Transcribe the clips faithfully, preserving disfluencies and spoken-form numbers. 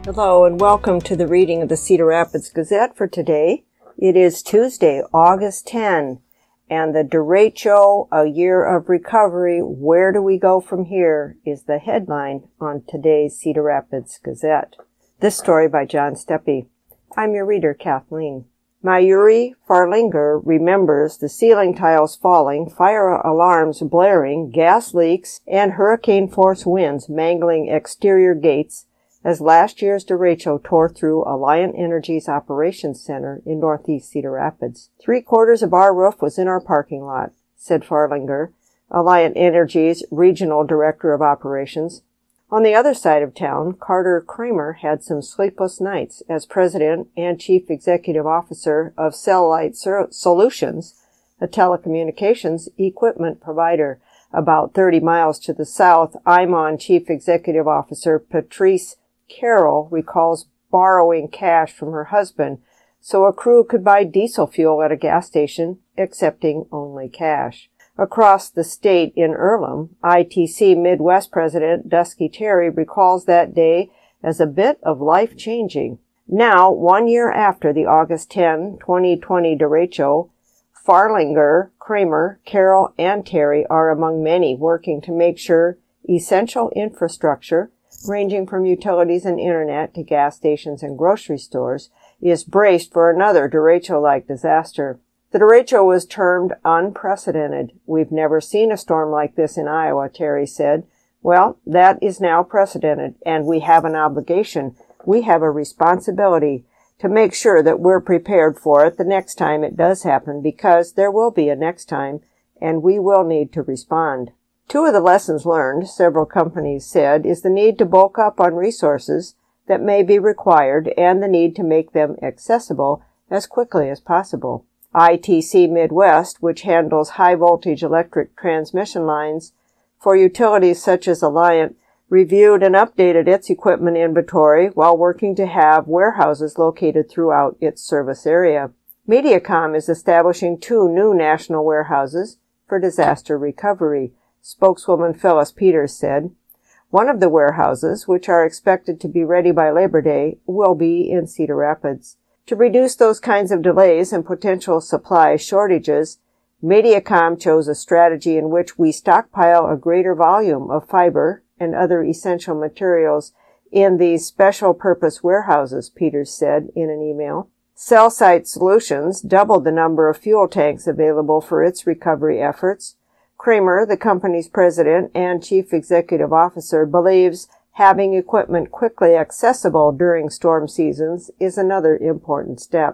Hello and welcome to the reading of the Cedar Rapids Gazette for today. It is Tuesday, August tenth, and the Derecho, A Year of Recovery, Where Do We Go From Here, is the headline on today's Cedar Rapids Gazette. This story by John Steppe. I'm your reader, Kathleen. Mayuri Farlinger remembers the ceiling tiles falling, fire alarms blaring, gas leaks, and hurricane-force winds mangling exterior gates as last year's derecho tore through Alliant Energy's operations center in northeast Cedar Rapids. Three quarters of our roof was in our parking lot, said Farlinger, Alliant Energy's regional director of operations. On the other side of town, Carter Kramer had some sleepless nights as president and chief executive officer of Celllight Solutions, a telecommunications equipment provider. About thirty miles to the south, Imon chief executive officer Patrice Carroll recalls borrowing cash from her husband so a crew could buy diesel fuel at a gas station, accepting only cash. Across the state in Earlham, I T C Midwest President Dusky Terry recalls that day as a bit of life-changing. Now, one year after the August tenth, twenty twenty derecho, Farlinger, Kramer, Carroll, and Terry are among many working to make sure essential infrastructure, ranging from utilities and internet to gas stations and grocery stores, is braced for another derecho-like disaster. The derecho was termed unprecedented. We've never seen a storm like this in Iowa, Terry said. Well, that is now precedented, and we have an obligation. We have a responsibility to make sure that we're prepared for it the next time it does happen, because there will be a next time, and we will need to respond. Two of the lessons learned, several companies said, is the need to bulk up on resources that may be required and the need to make them accessible as quickly as possible. I T C Midwest, which handles high-voltage electric transmission lines for utilities such as Alliant, reviewed and updated its equipment inventory while working to have warehouses located throughout its service area. Mediacom is establishing two new national warehouses for disaster recovery, spokeswoman Phyllis Peters said. One of the warehouses, which are expected to be ready by Labor Day, will be in Cedar Rapids. To reduce those kinds of delays and potential supply shortages, Mediacom chose a strategy in which we stockpile a greater volume of fiber and other essential materials in these special-purpose warehouses, Peters said in an email. Celllight Solutions doubled the number of fuel tanks available for its recovery efforts. Kramer, the company's president and chief executive officer, believes having equipment quickly accessible during storm seasons is another important step.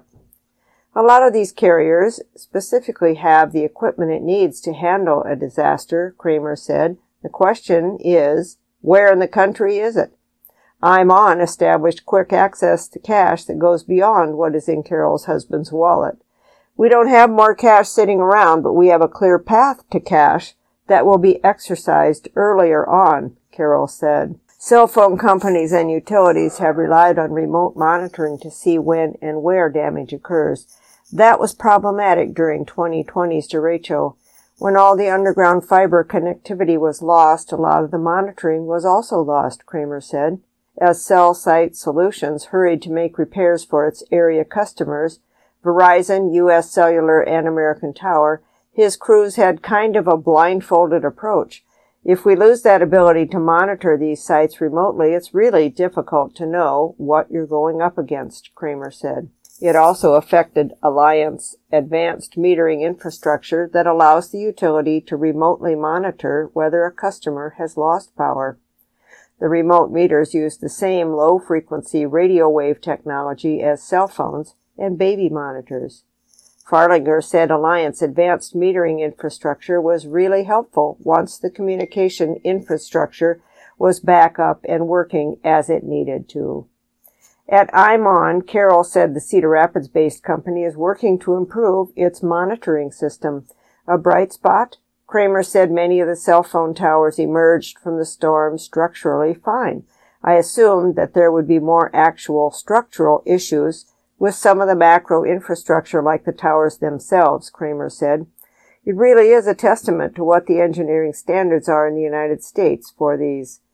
A lot of these carriers specifically have the equipment it needs to handle a disaster, Kramer said. The question is, where in the country is it? Imon established quick access to cash that goes beyond what is in Carroll's husband's wallet. We don't have more cash sitting around, but we have a clear path to cash that will be exercised earlier on, Carroll said. Cell phone companies and utilities have relied on remote monitoring to see when and where damage occurs. That was problematic during twenty twenty's derecho. When all the underground fiber connectivity was lost, a lot of the monitoring was also lost, Kramer said. As Celllight Solutions hurried to make repairs for its area customers, Verizon, U S Cellular, and American Tower, his crews had kind of a blindfolded approach. If we lose that ability to monitor these sites remotely, it's really difficult to know what you're going up against, Kramer said. It also affected Alliant's advanced metering infrastructure that allows the utility to remotely monitor whether a customer has lost power. The remote meters use the same low-frequency radio wave technology as cell phones and baby monitors. Farlinger said Alliant's advanced metering infrastructure was really helpful once the communication infrastructure was back up and working as it needed to. At Imon, Carroll said the Cedar Rapids-based company is working to improve its monitoring system. A bright spot? Kramer said many of the cell phone towers emerged from the storm structurally fine. I assumed that there would be more actual structural issues with some of the macro infrastructure like the towers themselves, Kramer said. It really is a testament to what the engineering standards are in the United States for these.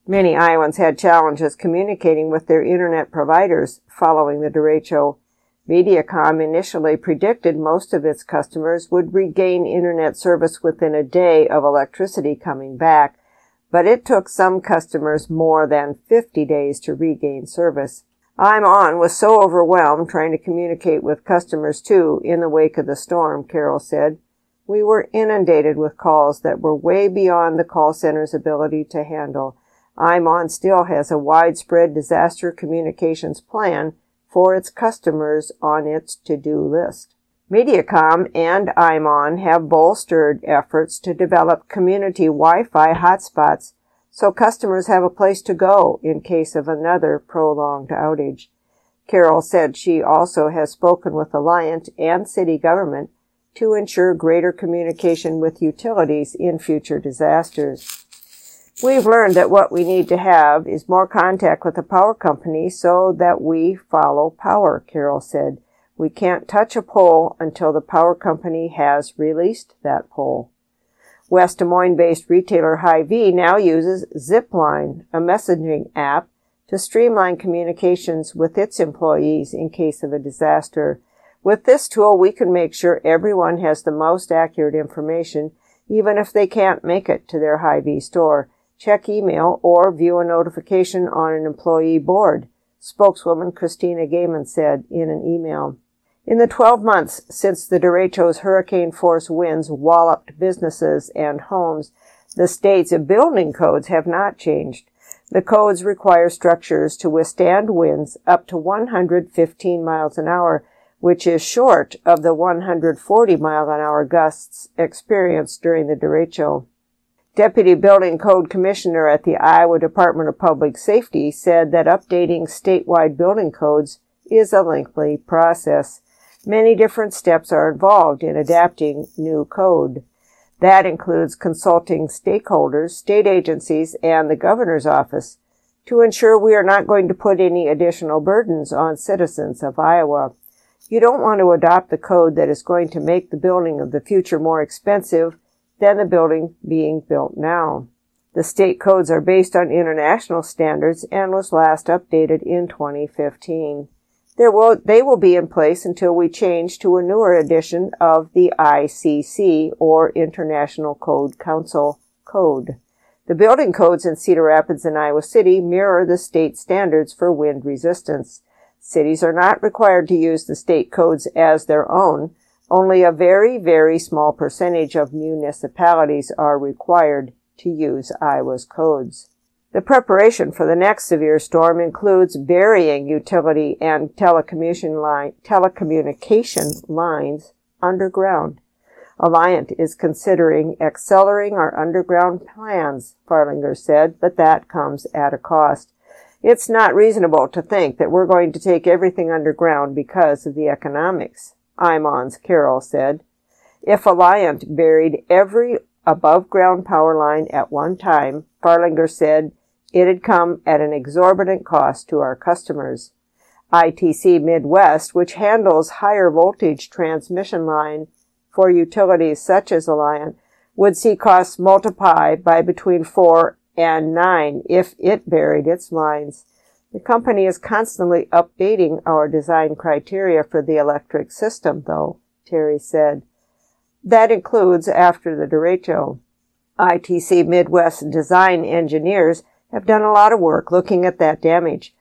Many Iowans had challenges communicating with their internet providers following the derecho. Mediacom initially predicted most of its customers would regain internet service within a day of electricity coming back, but it took some customers more than fifty days to regain service. I'm On was so overwhelmed trying to communicate with customers too in the wake of the storm, Carol said. We were inundated with calls that were way beyond the call center's ability to handle. I'm On still has a widespread disaster communications plan for its customers on its to-do list. Mediacom and I'm On have bolstered efforts to develop community Wi-Fi hotspots so customers have a place to go in case of another prolonged outage. Carol said she also has spoken with Alliant and city government to ensure greater communication with utilities in future disasters. We've learned that what we need to have is more contact with the power company so that we follow power, Carol said. We can't touch a pole until the power company has released that pole. West Des Moines-based retailer Hy-Vee now uses Zipline, a messaging app, to streamline communications with its employees in case of a disaster. With this tool, we can make sure everyone has the most accurate information, even if they can't make it to their Hy-Vee store. Check email or view a notification on an employee board, spokeswoman Christina Gaiman said in an email. In the twelve months since the derecho's hurricane-force winds walloped businesses and homes, the state's building codes have not changed. The codes require structures to withstand winds up to one hundred fifteen miles an hour, which is short of the one hundred forty mile an hour gusts experienced during the derecho. Deputy Building Code Commissioner at the Iowa Department of Public Safety said that updating statewide building codes is a lengthy process. Many different steps are involved in adapting new code. That includes consulting stakeholders, state agencies, and the governor's office to ensure we are not going to put any additional burdens on citizens of Iowa. You don't want to adopt the code that is going to make the building of the future more expensive than the building being built now. The state codes are based on international standards and was last updated in twenty fifteen. There will, they will be in place until we change to a newer edition of the I C C, or International Code Council code. The building codes in Cedar Rapids and Iowa City mirror the state standards for wind resistance. Cities are not required to use the state codes as their own. Only a very, very small percentage of municipalities are required to use Iowa's codes. The preparation for the next severe storm includes burying utility and telecommunication, line, telecommunication lines underground. Alliant is considering accelerating our underground plans, Farlinger said, but that comes at a cost. It's not reasonable to think that we're going to take everything underground because of the economics, I'm On's Carol said. If Alliant buried every above-ground power line at one time, Farlinger said, it'd come at an exorbitant cost to our customers. I T C Midwest, which handles higher voltage transmission line for utilities such as Alliant, would see costs multiply by between four and nine if it buried its lines. The company is constantly updating our design criteria for the electric system, though, Terry said. That includes after the derecho. I T C Midwest design engineers have done a lot of work looking at that damage.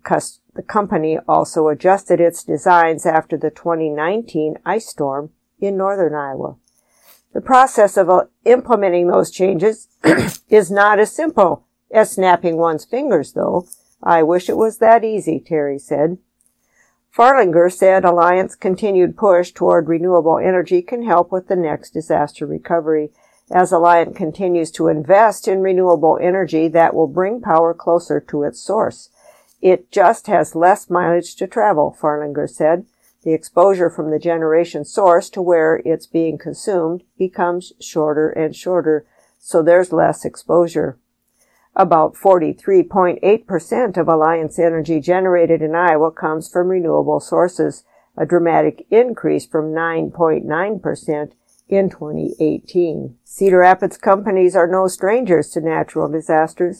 The company also adjusted its designs after the twenty nineteen ice storm in northern Iowa. The process of implementing those changes is not as simple as snapping one's fingers, though. I wish it was that easy, Terry said. Farlinger said Alliant's continued push toward renewable energy can help with the next disaster recovery. As Alliant continues to invest in renewable energy, that will bring power closer to its source. It just has less mileage to travel, Farlinger said. The exposure from the generation source to where it's being consumed becomes shorter and shorter, so there's less exposure. About forty-three point eight percent of Alliant's energy generated in Iowa comes from renewable sources, a dramatic increase from nine point nine percent in twenty eighteen. Cedar Rapids companies are no strangers to natural disasters.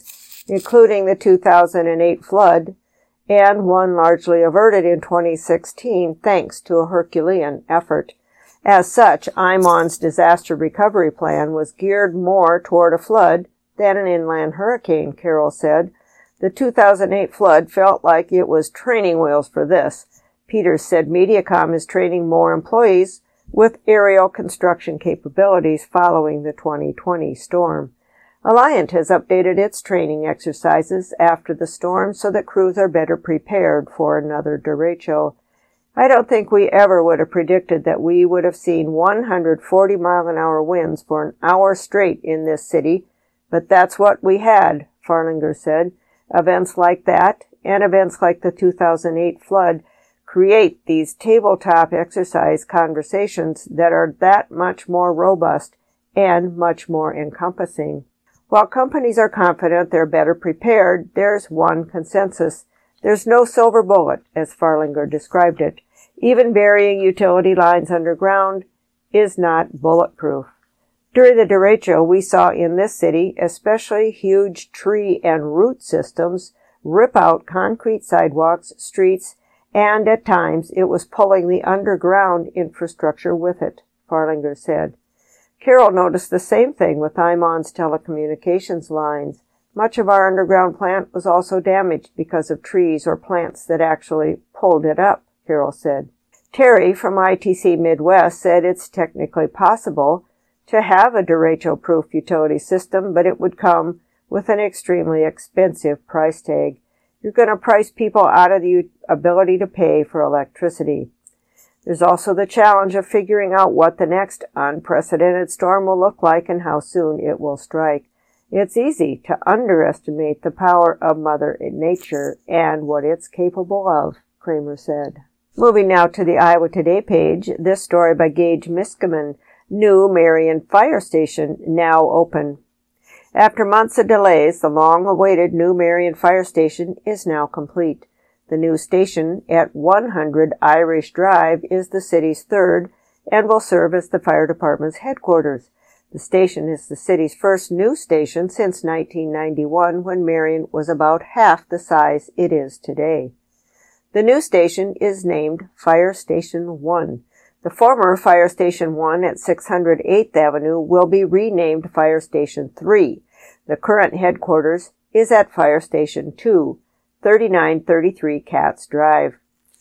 including the two thousand eight flood, and one largely averted in twenty sixteen thanks to a Herculean effort. As such, I M O N's disaster recovery plan was geared more toward a flood than an inland hurricane, Carroll said. The two thousand eight flood felt like it was training wheels for this. Peters said Mediacom is training more employees with aerial construction capabilities following the twenty twenty storm. Alliant has updated its training exercises after the storm so that crews are better prepared for another derecho. I don't think we ever would have predicted that we would have seen one hundred forty mile an hour winds for an hour straight in this city, but that's what we had, Farlinger said. Events like that, and events like the two thousand eight flood, create these tabletop exercise conversations that are that much more robust and much more encompassing. While companies are confident they're better prepared, there's one consensus. There's no silver bullet, as Farlinger described it. Even burying utility lines underground is not bulletproof. During the derecho, we saw in this city, especially huge tree and root systems, rip out concrete sidewalks, streets, and at times it was pulling the underground infrastructure with it, Farlinger said. Carroll noticed the same thing with I M O N's telecommunications lines. Much of our underground plant was also damaged because of trees or plants that actually pulled it up, Carroll said. Terry from I T C Midwest said it's technically possible to have a derecho-proof utility system, but it would come with an extremely expensive price tag. You're going to price people out of the ability to pay for electricity. There's also the challenge of figuring out what the next unprecedented storm will look like and how soon it will strike. It's easy to underestimate the power of Mother Nature and what it's capable of, Kramer said. Moving now to the Iowa Today page, this story by Gage Miskimen, New Marion Fire Station now open. After months of delays, the long-awaited New Marion Fire Station is now complete. The new station at one hundred Irish Drive is the city's third and will serve as the fire department's headquarters. The station is the city's first new station since nineteen ninety-one, when Marion was about half the size it is today. The new station is named Fire Station one. The former Fire Station one at six hundred eighth Avenue will be renamed Fire Station three. The current headquarters is at Fire Station two, thirty-nine thirty-three Katz Drive.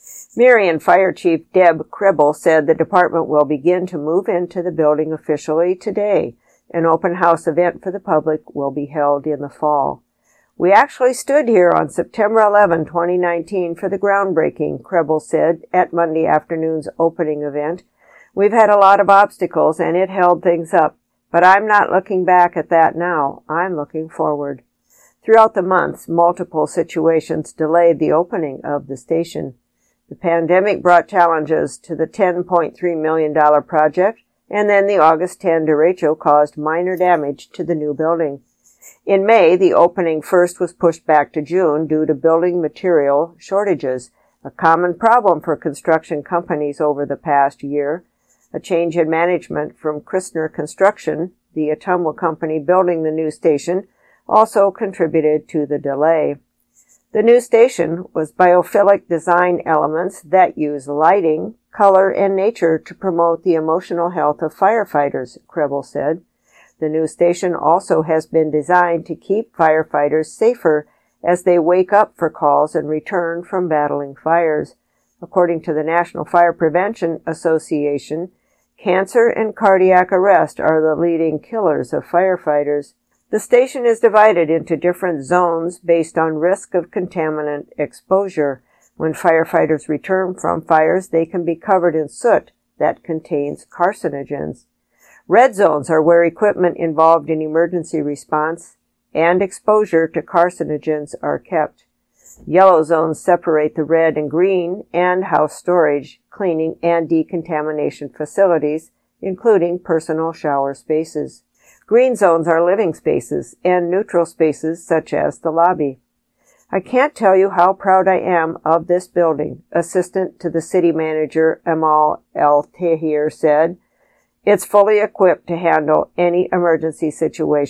Marion Fire Chief Deb Krebel said the department will begin to move into the building officially today. An open house event for the public will be held in the fall. We actually stood here on September eleventh, twenty nineteen for the groundbreaking, Krebel said at Monday afternoon's opening event. We've had a lot of obstacles and it held things up, but I'm not looking back at that now. I'm looking forward. Throughout the months, multiple situations delayed the opening of the station. The pandemic brought challenges to the ten point three million dollars project, and then the August tenth derecho caused minor damage to the new building. In May, the opening first was pushed back to June due to building material shortages, a common problem for construction companies over the past year. A change in management from Christner Construction, the Ottumwa company building the new station, also contributed to the delay. The new station was biophilic design elements that use lighting, color, and nature to promote the emotional health of firefighters, Krebel said. The new station also has been designed to keep firefighters safer as they wake up for calls and return from battling fires. According to the National Fire Prevention Association, cancer and cardiac arrest are the leading killers of firefighters. The station is divided into different zones based on risk of contaminant exposure. When firefighters return from fires, they can be covered in soot that contains carcinogens. Red zones are where equipment involved in emergency response and exposure to carcinogens are kept. Yellow zones separate the red and green and house storage, cleaning, and decontamination facilities, including personal shower spaces. Green zones are living spaces and neutral spaces such as the lobby. I can't tell you how proud I am of this building, assistant to the city manager Amal El-Tahir said. It's fully equipped to handle any emergency situation,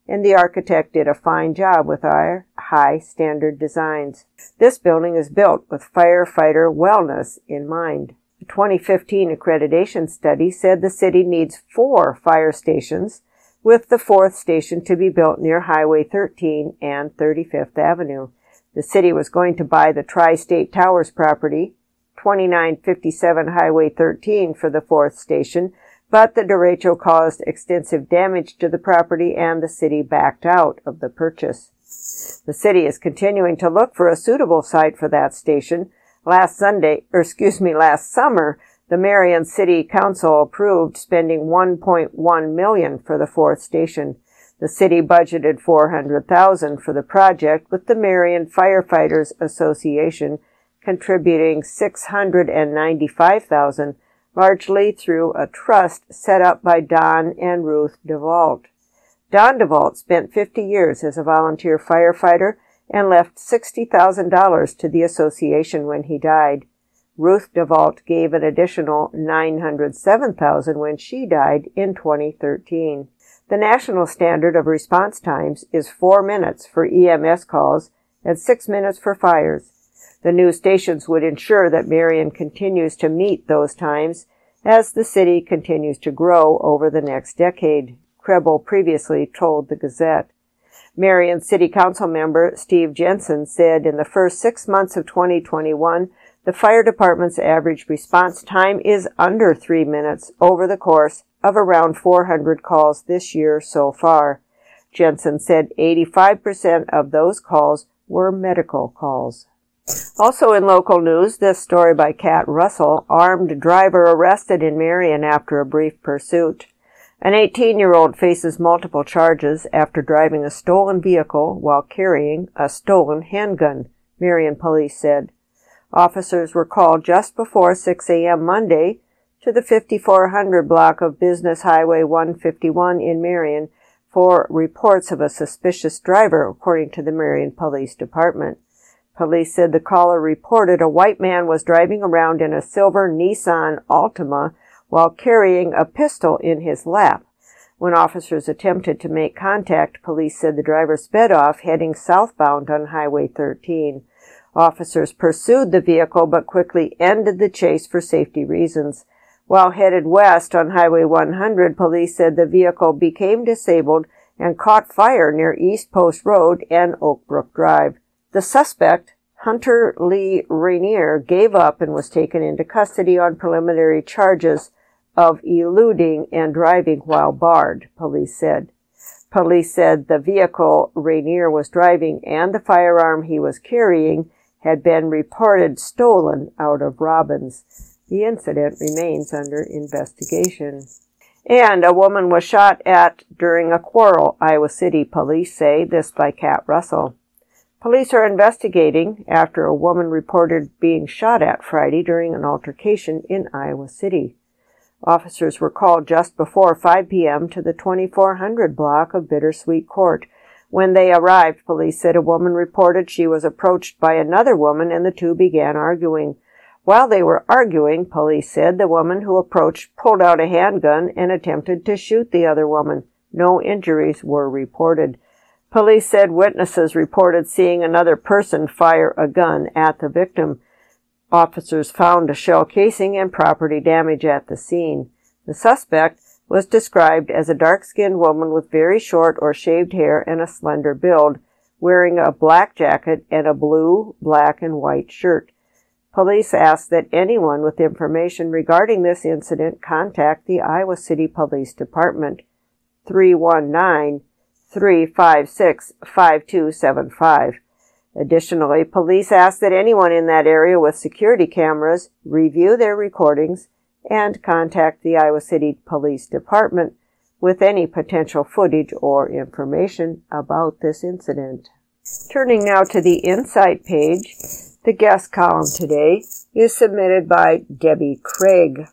and the architect did a fine job with our high standard designs. This building is built with firefighter wellness in mind. A twenty fifteen accreditation study said the city needs four fire stations, with the fourth station to be built near Highway thirteen and thirty-fifth Avenue. The city was going to buy the Tri-State Towers property, twenty-nine fifty-seven Highway thirteen, for the fourth station, but the derecho caused extensive damage to the property and the city backed out of the purchase. The city is continuing to look for a suitable site for that station. Last Sunday, or excuse me, last summer, the Marion City Council approved spending one point one million dollars for the fourth station. The city budgeted four hundred thousand dollars for the project, with the Marion Firefighters Association contributing six hundred ninety-five thousand dollars, largely through a trust set up by Don and Ruth DeVault. Don DeVault spent fifty years as a volunteer firefighter and left sixty thousand dollars to the association when he died. Ruth DeVault gave an additional nine hundred seven thousand dollars when she died in twenty thirteen. The national standard of response times is four minutes for E M S calls and six minutes for fires. The new stations would ensure that Marion continues to meet those times as the city continues to grow over the next decade, Krebel previously told the Gazette. Marion City Council member Steve Jensen said in the first six months of twenty twenty-one, the fire department's average response time is under three minutes over the course of around four hundred calls this year so far. Jensen said eighty-five percent of those calls were medical calls. Also in local news, this story by Kat Russell, armed driver arrested in Marion after a brief pursuit. An eighteen-year-old faces multiple charges after driving a stolen vehicle while carrying a stolen handgun, Marion police said. Officers were called just before six a.m. Monday to the fifty-four hundred block of Business Highway one fifty-one in Marion for reports of a suspicious driver, according to the Marion Police Department. Police said the caller reported a white man was driving around in a silver Nissan Altima while carrying a pistol in his lap. When officers attempted to make contact, police said the driver sped off, heading southbound on Highway thirteen. Officers pursued the vehicle but quickly ended the chase for safety reasons. While headed west on Highway one hundred, police said the vehicle became disabled and caught fire near East Post Road and Oak Brook Drive. The suspect, Hunter Lee Rainier, gave up and was taken into custody on preliminary charges of eluding and driving while barred, police said. Police said the vehicle Rainier was driving and the firearm he was carrying had been reported stolen out of Robbins. The incident remains under investigation. And a woman was shot at during a quarrel, Iowa City police say, this by Kat Russell. Police are investigating after a woman reported being shot at Friday during an altercation in Iowa City. Officers were called just before five p.m. to the twenty-four hundred block of Bittersweet Court. When they arrived, police said a woman reported she was approached by another woman and the two began arguing. While they were arguing, police said the woman who approached pulled out a handgun and attempted to shoot the other woman. No injuries were reported. Police said witnesses reported seeing another person fire a gun at the victim. Officers found a shell casing and property damage at the scene. The suspect was described as a dark-skinned woman with very short or shaved hair and a slender build, wearing a black jacket and a blue, black, and white shirt. Police asked that anyone with information regarding this incident contact the Iowa City Police Department, three one nine, three five six, five two seven five. Additionally, police asked that anyone in that area with security cameras review their recordings and contact the Iowa City Police Department with any potential footage or information about this incident. Turning now to the Insight page, the guest column today is submitted by Debbie Craig.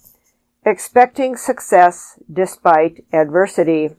Expecting success despite adversity.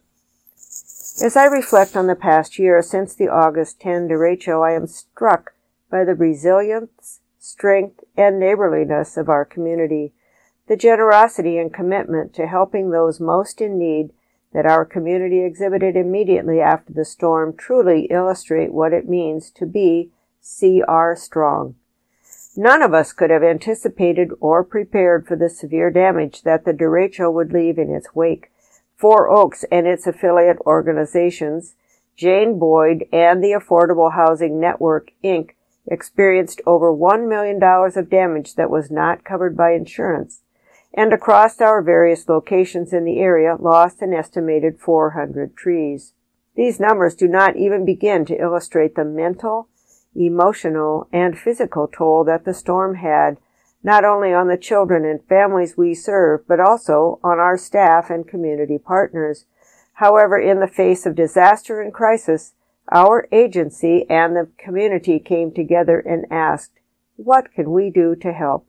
As I reflect on the past year since the August tenth derecho, I am struck by the resilience, strength, and neighborliness of our community. The generosity and commitment to helping those most in need that our community exhibited immediately after the storm truly illustrate what it means to be C R strong. None of us could have anticipated or prepared for the severe damage that the derecho would leave in its wake. Four Oaks and its affiliate organizations, Jane Boyd and the Affordable Housing Network, Incorporated, experienced over one million dollars of damage that was not covered by insurance, and across our various locations in the area lost an estimated four hundred trees. These numbers do not even begin to illustrate the mental, emotional, and physical toll that the storm had, not only on the children and families we serve, but also on our staff and community partners. However, in the face of disaster and crisis, our agency and the community came together and asked, "What can we do to help?"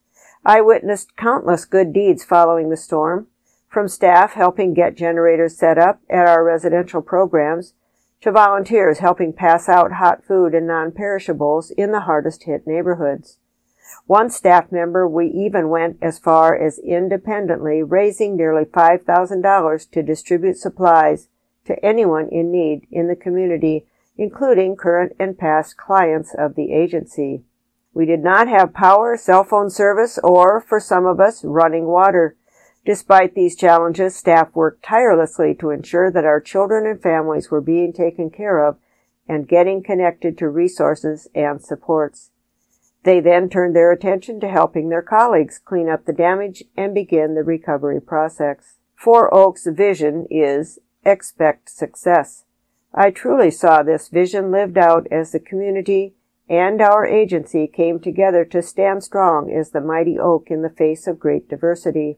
I witnessed countless good deeds following the storm, from staff helping get generators set up at our residential programs, to volunteers helping pass out hot food and non-perishables in the hardest-hit neighborhoods. One staff member, we even went as far as independently raising nearly five thousand dollars to distribute supplies to anyone in need in the community, including current and past clients of the agency. We did not have power, cell phone service, or, for some of us, running water. Despite these challenges, staff worked tirelessly to ensure that our children and families were being taken care of and getting connected to resources and supports. They then turned their attention to helping their colleagues clean up the damage and begin the recovery process. Four Oaks' vision is expect success. I truly saw this vision lived out as the community and our agency came together to stand strong as the mighty oak in the face of great diversity.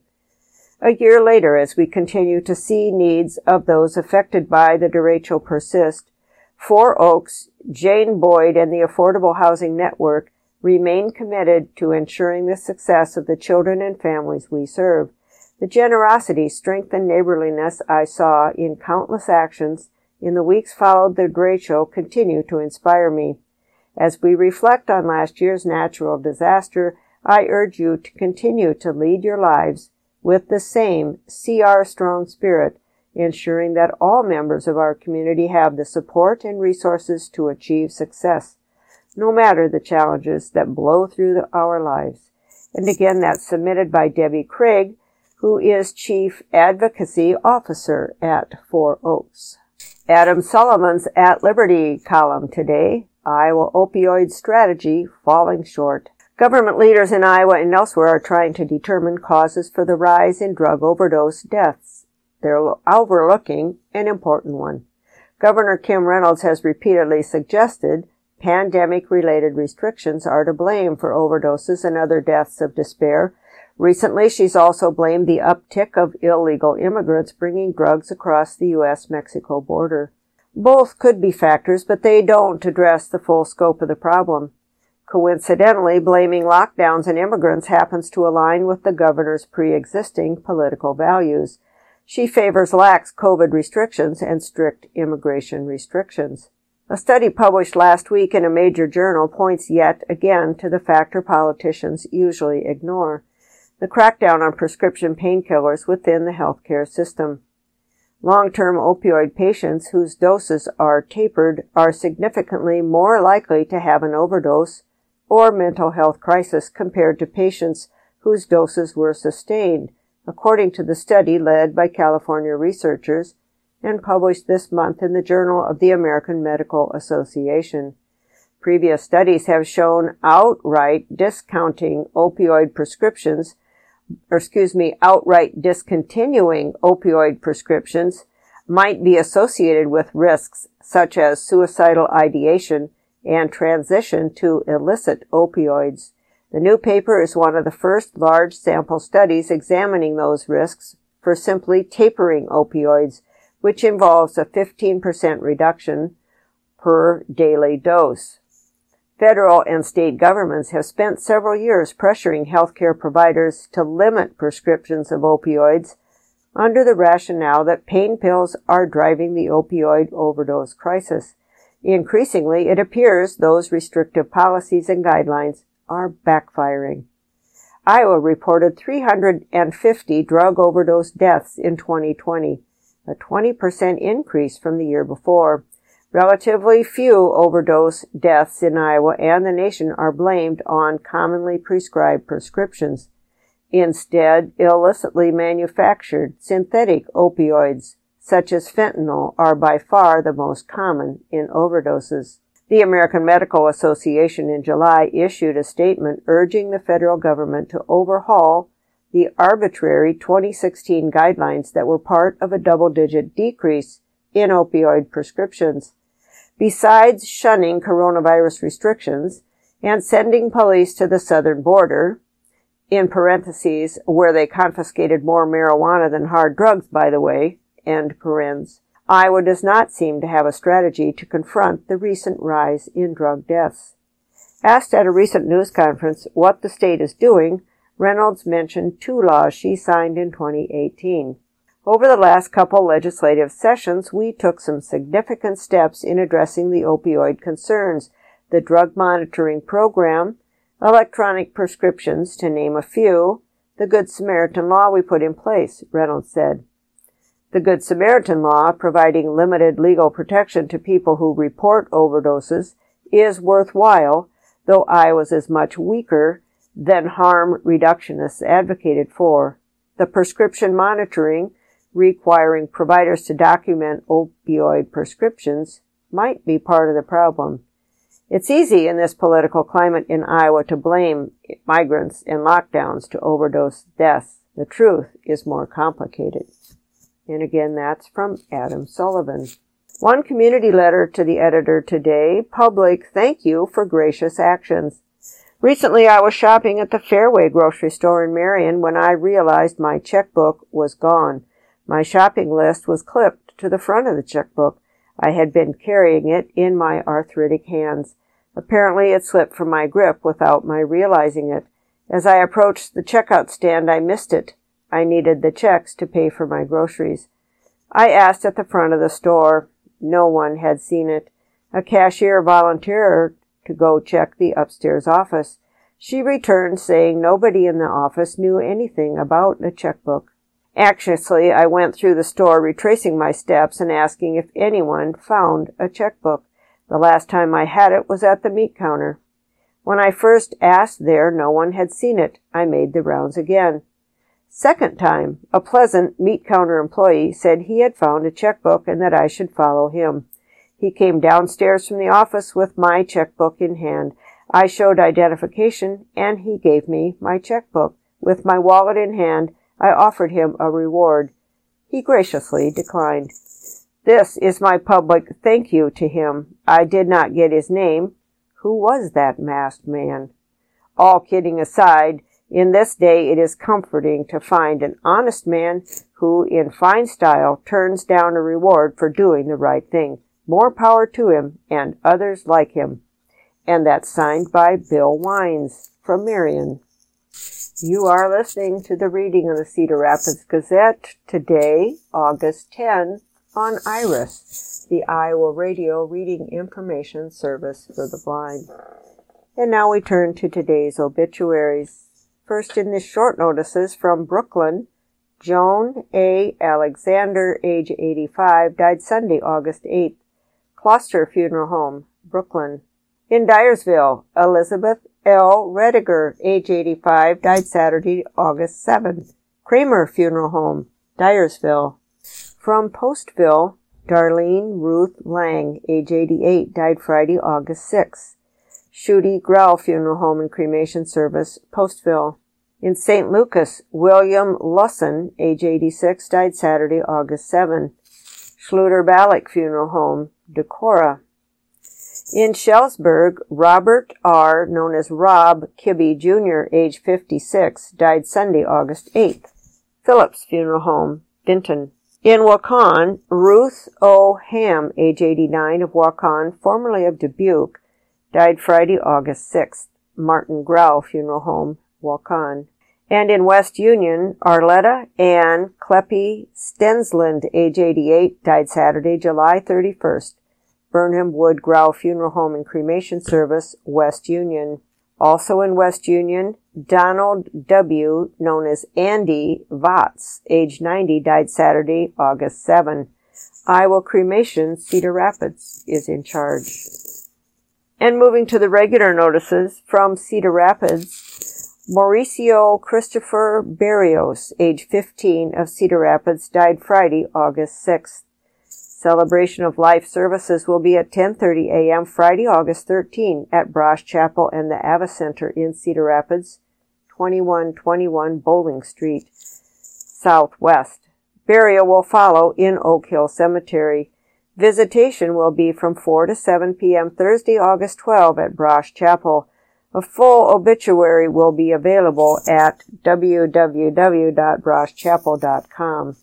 A year later, as we continue to see needs of those affected by the derecho persist, Four Oaks, Jane Boyd, and the Affordable Housing Network remain committed to ensuring the success of the children and families we serve. The generosity, strength, and neighborliness I saw in countless actions in the weeks followed the derecho continue to inspire me. As we reflect on last year's natural disaster, I urge you to continue to lead your lives with the same C R strong spirit, ensuring that all members of our community have the support and resources to achieve success, no matter the challenges that blow through the, our lives. And again, that's submitted by Debbie Craig, who is Chief Advocacy Officer at Four Oaks. Adam Sullivan's At Liberty column today, Iowa Opioid Strategy Falling Short. Government leaders in Iowa and elsewhere are trying to determine causes for the rise in drug overdose deaths. They're overlooking an important one. Governor Kim Reynolds has repeatedly suggested pandemic-related restrictions are to blame for overdoses and other deaths of despair. Recently, she's also blamed the uptick of illegal immigrants bringing drugs across the U S Mexico border. Both could be factors, but they don't address the full scope of the problem. Coincidentally, blaming lockdowns and immigrants happens to align with the governor's pre-existing political values. She favors lax COVID restrictions and strict immigration restrictions. A study published last week in a major journal points yet again to the factor politicians usually ignore: the crackdown on prescription painkillers within the healthcare system. Long-term opioid patients whose doses are tapered are significantly more likely to have an overdose or mental health crisis compared to patients whose doses were sustained, according to the study led by California researchers and published this month in the Journal of the American Medical Association. Previous studies have shown outright discounting opioid prescriptions, or excuse me, outright discontinuing opioid prescriptions might be associated with risks such as suicidal ideation and transition to illicit opioids. The new paper is one of the first large sample studies examining those risks for simply tapering opioids, which involves a fifteen percent reduction per daily dose. Federal and state governments have spent several years pressuring healthcare providers to limit prescriptions of opioids under the rationale that pain pills are driving the opioid overdose crisis. Increasingly, it appears those restrictive policies and guidelines are backfiring. Iowa reported three hundred fifty drug overdose deaths in twenty twenty, a twenty percent increase from the year before. Relatively few overdose deaths in Iowa and the nation are blamed on commonly prescribed prescriptions. Instead, illicitly manufactured synthetic opioids, such as fentanyl, are by far the most common in overdoses. The American Medical Association in July issued a statement urging the federal government to overhaul the arbitrary twenty sixteen guidelines that were part of a double-digit decrease in opioid prescriptions. Besides shunning coronavirus restrictions and sending police to the southern border, in parentheses, where they confiscated more marijuana than hard drugs, by the way, end parens, Iowa does not seem to have a strategy to confront the recent rise in drug deaths. Asked at a recent news conference what the state is doing, Reynolds mentioned two laws she signed in twenty eighteen. Over the last couple legislative sessions, we took some significant steps in addressing the opioid concerns, the drug monitoring program, electronic prescriptions, to name a few, the Good Samaritan law we put in place, Reynolds said. The Good Samaritan law, providing limited legal protection to people who report overdoses, is worthwhile, though Iowa's is much weaker than harm reductionists advocated for. The prescription monitoring, requiring providers to document opioid prescriptions, might be part of the problem. It's easy in this political climate in Iowa to blame migrants and lockdowns to overdose deaths. The truth is more complicated. And again, that's from Adam Sullivan. One community letter to the editor today, public thank you for gracious actions. Recently, I was shopping at the Fairway grocery store in Marion when I realized my checkbook was gone. My shopping list was clipped to the front of the checkbook. I had been carrying it in my arthritic hands. Apparently, it slipped from my grip without my realizing it. As I approached the checkout stand, I missed it. I needed the checks to pay for my groceries. I asked at the front of the store. No one had seen it. A cashier volunteered to go check the upstairs office. She returned saying nobody in the office knew anything about the checkbook. Anxiously, I went through the store, retracing my steps and asking if anyone found a checkbook. The last time I had it was at the meat counter. When I first asked there, no one had seen it. I made the rounds again. Second time, a pleasant meat counter employee said he had found a checkbook and that I should follow him. He came downstairs from the office with my checkbook in hand. I showed identification, and he gave me my checkbook. With my wallet in hand, I offered him a reward. He graciously declined. This is my public thank you to him. I did not get his name. Who was that masked man? All kidding aside, in this day it is comforting to find an honest man who, in fine style, turns down a reward for doing the right thing. More power to him and others like him. And that's signed by Bill Wines from Marion. You are listening to the reading of the Cedar Rapids Gazette today, August tenth, on IRIS, the Iowa Radio Reading Information Service for the Blind. And now we turn to today's obituaries. First in this short notices from Brooklyn, Joan A. Alexander, age eighty-five, died Sunday, August eighth. Closter Funeral Home, Brooklyn. In Dyersville, Elizabeth L. Rediger, age eighty-five, died Saturday, August seventh. Kramer Funeral Home, Dyersville. From Postville, Darlene Ruth Lang, age eighty-eight, died Friday, August sixth. Shooty Grell Funeral Home and Cremation Service, Postville. In Saint Lucas, William Lusson, age eighty-six, died Saturday, August seventh. Schluter Ballock Funeral Home, Decorah. In Schellsburg, Robert R., known as Rob Kibbe Junior, age fifty-six, died Sunday, August eighth. Phillips Funeral Home, Vinton. In Waukon, Ruth O. Ham, age eighty-nine, of Waukon, formerly of Dubuque, died Friday, August sixth. Martin Grau Funeral Home, Waukon. And in West Union, Arletta Ann Kleppe Stensland, age eighty-eight, died Saturday, July thirty-first. Burnham Wood Grau Funeral Home and Cremation Service, West Union. Also in West Union, Donald W., known as Andy Votts, age ninety, died Saturday, August seventh. Iowa Cremation, Cedar Rapids, is in charge. And moving to the regular notices from Cedar Rapids, Mauricio Christopher Barrios, age fifteen, of Cedar Rapids, died Friday, August sixth. Celebration of Life services will be at ten thirty a.m. Friday, August thirteenth at Brosh Chapel and the Ava Center in Cedar Rapids, twenty-one twenty-one Bowling Street, Southwest. Burial will follow in Oak Hill Cemetery. Visitation will be from four to seven p.m. Thursday, August twelfth at Brosh Chapel. A full obituary will be available at w w w dot brosh chapel dot com.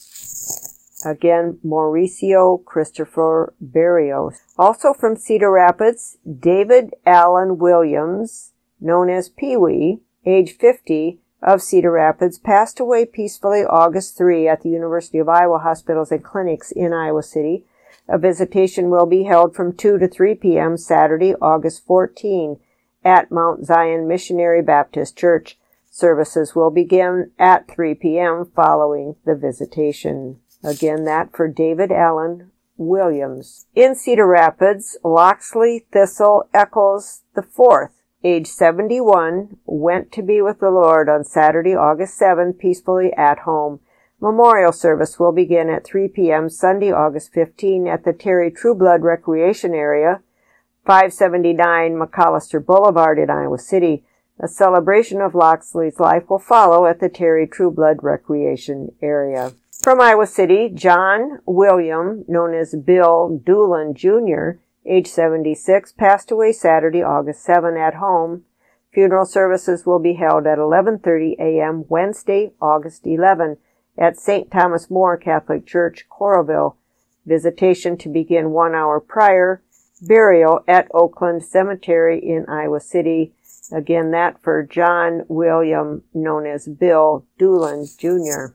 Again, Mauricio Christopher Barrios. Also from Cedar Rapids, David Allen Williams, known as Pee-wee, age fifty, of Cedar Rapids, passed away peacefully August third at the University of Iowa Hospitals and Clinics in Iowa City. A visitation will be held from two to three p.m. Saturday, August fourteenth at Mount Zion Missionary Baptist Church. Services will begin at three p.m. following the visitation. Again, that for David Allen Williams. In Cedar Rapids, Loxley Thistle Eccles the fourth, age seventy-one, went to be with the Lord on Saturday, August seventh, peacefully at home. Memorial service will begin at three p.m. Sunday, August fifteenth at the Terry Trueblood Recreation Area, five seventy-nine McAllister Boulevard in Iowa City. A celebration of Loxley's life will follow at the Terry Trueblood Recreation Area. From Iowa City, John William, known as Bill Doolin Junior, age seventy-six, passed away Saturday, August seventh at home. Funeral services will be held at eleven thirty a.m. Wednesday, August eleventh at Saint Thomas More Catholic Church, Coralville. Visitation to begin one hour prior. Burial at Oakland Cemetery in Iowa City. Again, that for John William, known as Bill Doolin Junior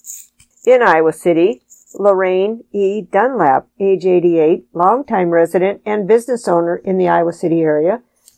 In Iowa City, Lorraine E. Dunlap, age eighty-eight, longtime resident and business owner in the Iowa City area,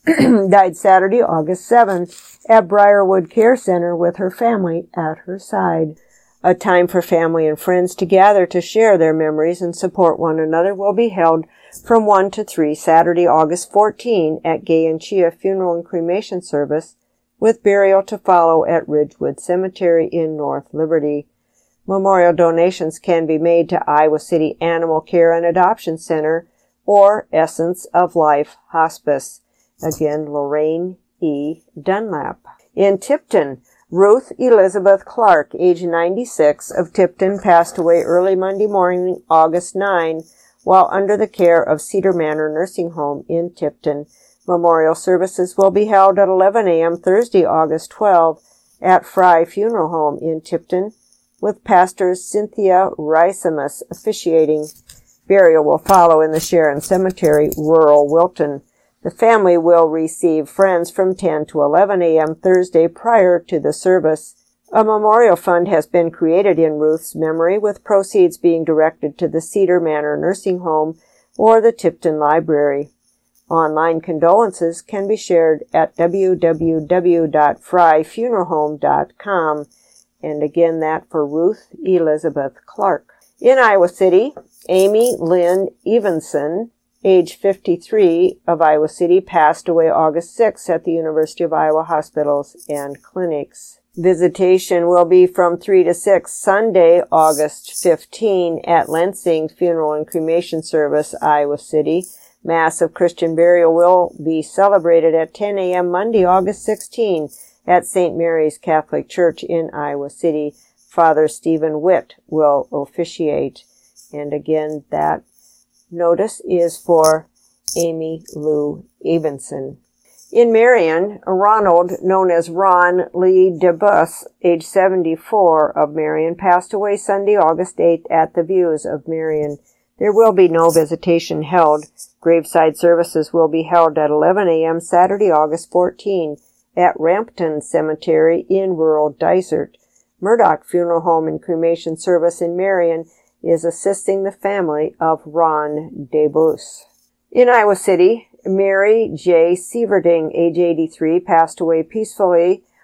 died Saturday, August seventh at Briarwood Care Center with her family at her side. A time for family and friends to gather to share their memories and support one another will be held from one to three Saturday, August fourteenth at Gay and Chia Funeral and Cremation Service, with burial to follow at Ridgewood Cemetery in North Liberty. Memorial donations can be made to Iowa City Animal Care and Adoption Center or Essence of Life Hospice. Again, Lorraine E. Dunlap. In Tipton, Ruth Elizabeth Clark, age ninety-six, of Tipton, passed away early Monday morning, August ninth, while under the care of Cedar Manor Nursing Home in Tipton. Memorial services will be held at eleven a.m. Thursday, August twelfth at Fry Funeral Home in Tipton, with Pastor Cynthia Ricemus officiating. Burial will follow in the Sharon Cemetery, rural Wilton. The family will receive friends from ten to eleven a.m. Thursday prior to the service. A memorial fund has been created in Ruth's memory, with proceeds being directed to the Cedar Manor Nursing Home or the Tipton Library. Online condolences can be shared at w w w dot fry funeral home dot com. And again, that for Ruth Elizabeth Clark. In Iowa City, Amy Lynn Evenson, age fifty-three, of Iowa City, passed away August sixth at the University of Iowa Hospitals and Clinics. Visitation will be from three to six Sunday, August fifteenth at Lensing Funeral and Cremation Service, Iowa City. Mass of Christian burial will be celebrated at ten a.m. Monday, August sixteenth at Saint Mary's Catholic Church in Iowa City. Father Stephen Witt will officiate. And again, that notice is for Amy Lou Evenson. In Marion, Ronald, known as Ron Lee DeBus, age seventy-four, of Marion, passed away Sunday, August eighth at the Views of Marion. There will be no visitation held. Graveside services will be held at eleven a.m. Saturday, August fourteenth at Rampton Cemetery in rural Dysart. Murdoch Funeral Home and Cremation Service in Marion is assisting the family of Ron DeBus. In Iowa City, Mary J. Sieverding, age eighty-three, passed away peacefully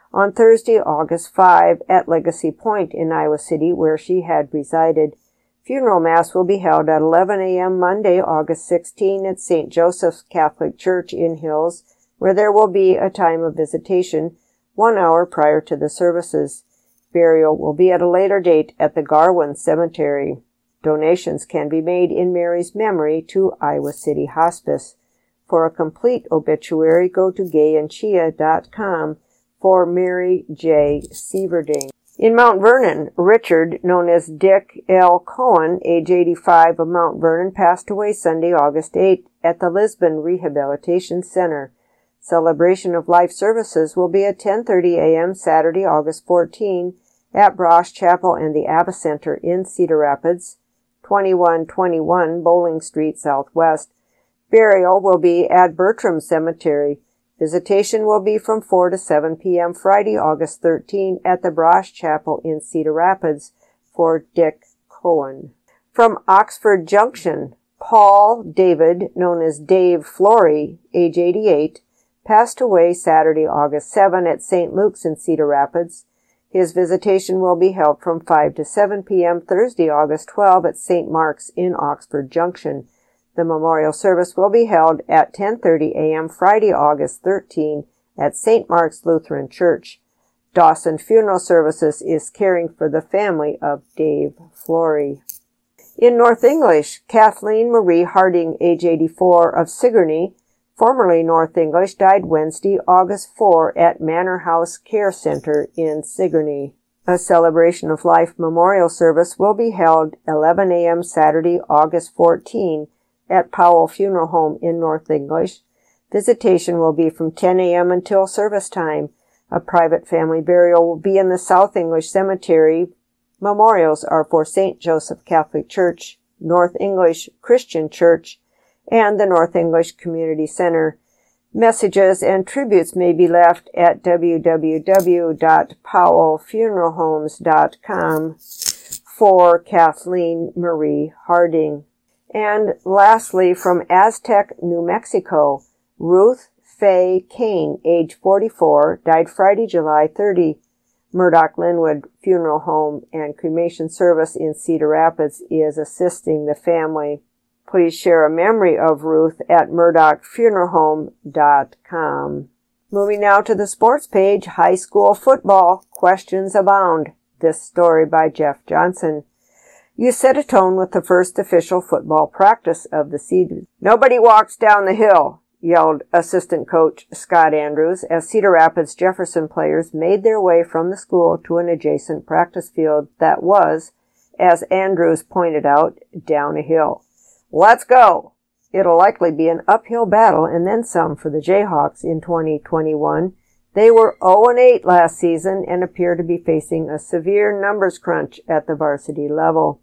on Thursday, August fifth, at Legacy Point in Iowa City, where she had resided. Funeral Mass will be held at eleven a.m. Monday, August sixteenth, at Saint Joseph's Catholic Church in Hills, where there will be a time of visitation one hour prior to the services. Burial will be at a later date at the Garwin Cemetery. Donations can be made in Mary's memory to Iowa City Hospice. For a complete obituary, go to gay and chia dot com for Mary J. Sieverding. In Mount Vernon, Richard, known as Dick L. Cohen, age eighty-five, of Mount Vernon, passed away Sunday, August eighth, at the Lisbon Rehabilitation Center. Celebration of Life services will be at ten thirty a.m. Saturday, August fourteenth, at Brosh Chapel and the Abba Center in Cedar Rapids, twenty-one twenty-one Bowling Street Southwest. Burial will be at Bertram Cemetery. Visitation will be from four to seven p.m. Friday, August thirteenth, at the Brosh Chapel in Cedar Rapids for Dick Cohen. From Oxford Junction, Paul David, known as Dave Flory, age eighty-eight, passed away Saturday, August seventh, at Saint Luke's in Cedar Rapids. His visitation will be held from five to seven p.m. Thursday, August twelfth, at Saint Mark's in Oxford Junction. The memorial service will be held at ten thirty a.m. Friday, August thirteenth, at Saint Mark's Lutheran Church. Dawson Funeral Services is caring for the family of Dave Flory. In North English, Kathleen Marie Harding, age eighty-four, of Sigourney, formerly North English, died Wednesday, August fourth, at Manor House Care Center in Sigourney. A Celebration of Life memorial service will be held eleven a.m. Saturday, August fourteenth, at Powell Funeral Home in North English. Visitation will be from ten a.m. until service time. A private family burial will be in the South English Cemetery. Memorials are for Saint Joseph Catholic Church, North English Christian Church, and the North English Community Center. Messages and tributes may be left at w w w dot powell funeral homes dot com for Kathleen Marie Harding. And lastly, from Aztec, New Mexico, Ruth Faye Kane, age forty-four, died Friday, July thirtieth. Murdoch Linwood Funeral Home and Cremation Service in Cedar Rapids is assisting the family. Please share a memory of Ruth at murdoch funeral home dot com. Moving now to the sports page, high school football, questions abound. This story by Jeff Johnson. You set a tone with the first official football practice of the season. Nobody walks down the hill, yelled assistant coach Scott Andrews as Cedar Rapids Jefferson players made their way from the school to an adjacent practice field that was, as Andrews pointed out, down a hill. Let's go! It'll likely be an uphill battle and then some for the Jayhawks in twenty twenty-one. They were oh and eight last season and appear to be facing a severe numbers crunch at the varsity level.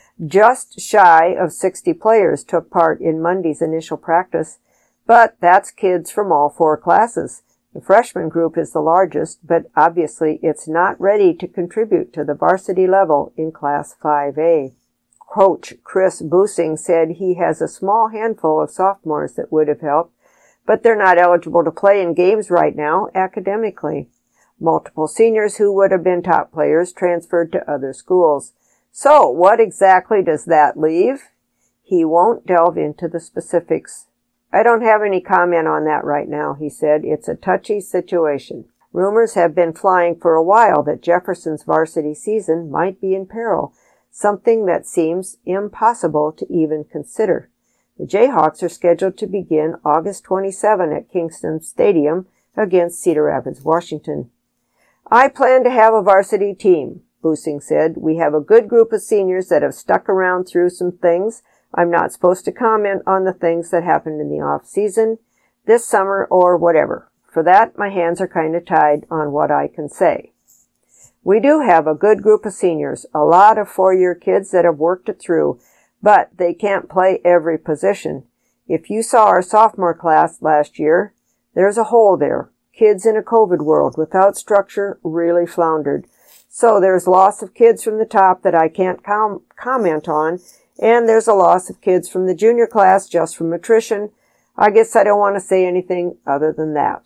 Just shy of sixty players took part in Monday's initial practice, but that's kids from all four classes. The freshman group is the largest, but obviously it's not ready to contribute to the varsity level in Class five A. Coach Chris Busing said he has a small handful of sophomores that would have helped, but they're not eligible to play in games right now academically. Multiple seniors who would have been top players transferred to other schools. So, what exactly does that leave? He won't delve into the specifics. I don't have any comment on that right now, he said. It's a touchy situation. Rumors have been flying for a while that Jefferson's varsity season might be in peril, something that seems impossible to even consider. The Jayhawks are scheduled to begin August twenty-seventh at Kingston Stadium against Cedar Rapids, Washington. I plan to have a varsity team, Busing said. We have a good group of seniors that have stuck around through some things. I'm not supposed to comment on the things that happened in the off-season, this summer, or whatever. For that, my hands are kind of tied on what I can say. We do have a good group of seniors, a lot of four-year kids that have worked it through, but they can't play every position. If you saw our sophomore class last year, there's a hole there. Kids in a COVID world without structure really floundered. So there's loss of kids from the top that I can't com- comment on, and there's a loss of kids from the junior class just from attrition. I guess I don't want to say anything other than that.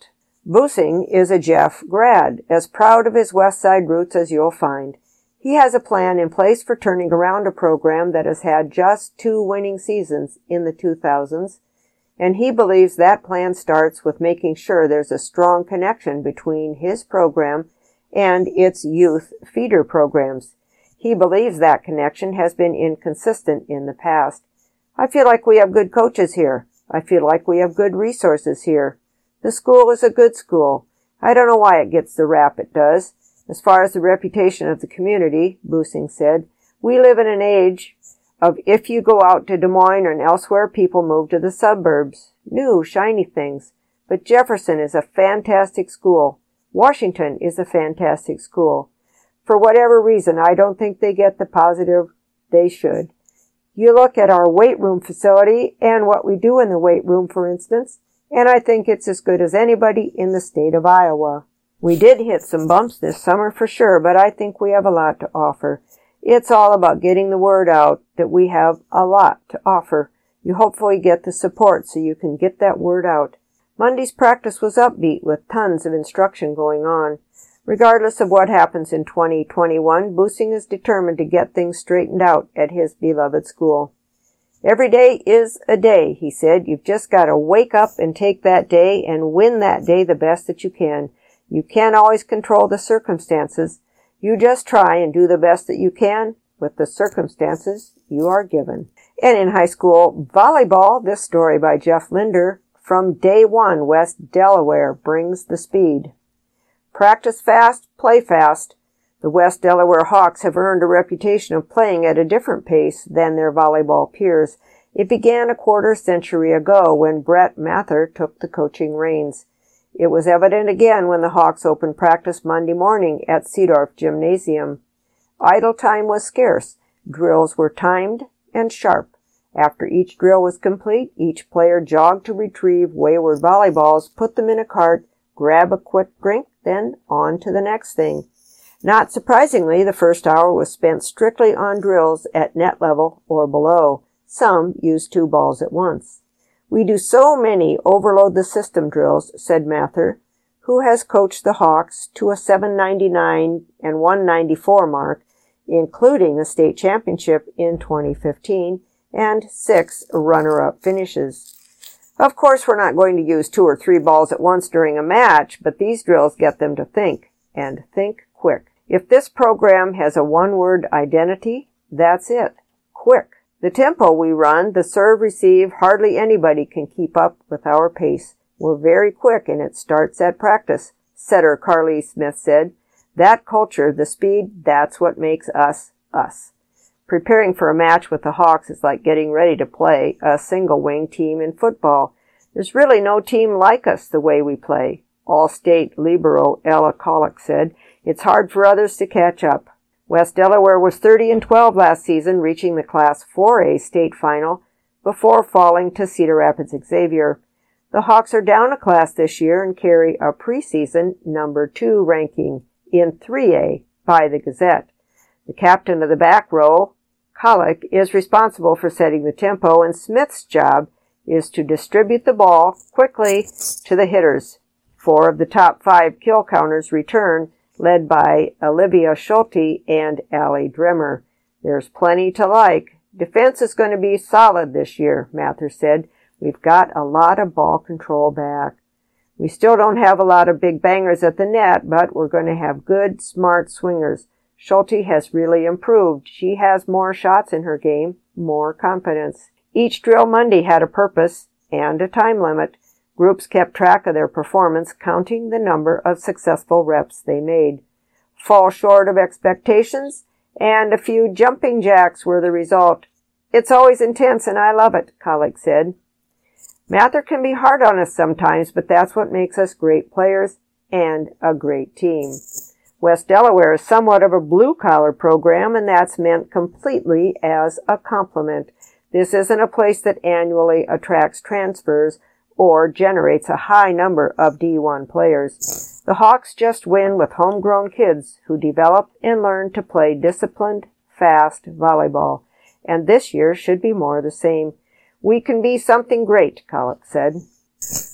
Busing is a Jeff grad, as proud of his West Side roots as you'll find. He has a plan in place for turning around a program that has had just two winning seasons in the two thousands, and he believes that plan starts with making sure there's a strong connection between his program and its youth feeder programs. He believes that connection has been inconsistent in the past. I feel like we have good coaches here. I feel like we have good resources here. The school is a good school. I don't know why it gets the rap it does. As far as the reputation of the community, Busing said, we live in an age of if you go out to Des Moines and elsewhere, people move to the suburbs. New, shiny things. But Jefferson is a fantastic school. Washington is a fantastic school. For whatever reason, I don't think they get the positive they should. You look at our weight room facility and what we do in the weight room, for instance, and I think it's as good as anybody in the state of Iowa. We did hit some bumps this summer for sure, but I think we have a lot to offer. It's all about getting the word out that we have a lot to offer. You hopefully get the support so you can get that word out. Monday's practice was upbeat with tons of instruction going on. Regardless of what happens in twenty twenty-one, Busing is determined to get things straightened out at his beloved school. Every day is a day, he said. You've just got to wake up and take that day and win that day the best that you can. You can't always control the circumstances. You just try and do the best that you can with the circumstances you are given. And in high school volleyball, this story by Jeff Linder, from day one, West Delaware brings the speed. Practice fast, play fast. The West Delaware Hawks have earned a reputation of playing at a different pace than their volleyball peers. It began a quarter century ago when Brett Mather took the coaching reins. It was evident again when the Hawks opened practice Monday morning at Seedorf Gymnasium. Idle time was scarce. Drills were timed and sharp. After each drill was complete, each player jogged to retrieve wayward volleyballs, put them in a cart, grab a quick drink, then on to the next thing. Not surprisingly, the first hour was spent strictly on drills at net level or below. Some used two balls at once. We do so many overload the system drills, said Mather, who has coached the Hawks to a seven ninety-nine and one ninety-four mark, including a state championship in twenty fifteen and six runner-up finishes. Of course, we're not going to use two or three balls at once during a match, but these drills get them to think, and think quick. If this program has a one-word identity, that's it. Quick. The tempo we run, the serve-receive, hardly anybody can keep up with our pace. We're very quick, and it starts at practice, setter Carly Smith said. That culture, the speed, that's what makes us, us. Preparing for a match with the Hawks is like getting ready to play a single-wing team in football. There's really no team like us the way we play. All-State libero Ella Kollick said. It's hard for others to catch up. West Delaware was thirty and twelve last season, reaching the Class four A state final before falling to Cedar Rapids Xavier. The Hawks are down a class this year and carry a preseason number two ranking in three A by the Gazette. The captain of the back row, Kollick, is responsible for setting the tempo, and Smith's job is to distribute the ball quickly to the hitters. Four of the top five kill counters return, led by Olivia Schulte and Allie Drimmer. There's plenty to like. Defense is going to be solid this year, Mather said. We've got a lot of ball control back. We still don't have a lot of big bangers at the net, but we're going to have good, smart swingers. Schulte has really improved. She has more shots in her game, more confidence. Each drill Monday had a purpose and a time limit. Groups kept track of their performance, counting the number of successful reps they made. Fall short of expectations, and a few jumping jacks were the result. It's always intense, and I love it, Kollick said. Mather can be hard on us sometimes, but that's what makes us great players and a great team. West Delaware is somewhat of a blue-collar program, and that's meant completely as a compliment. This isn't a place that annually attracts transfers or generates a high number of D one players. The Hawks just win with homegrown kids who develop and learn to play disciplined, fast volleyball. And this year should be more the same. We can be something great, Kollick said.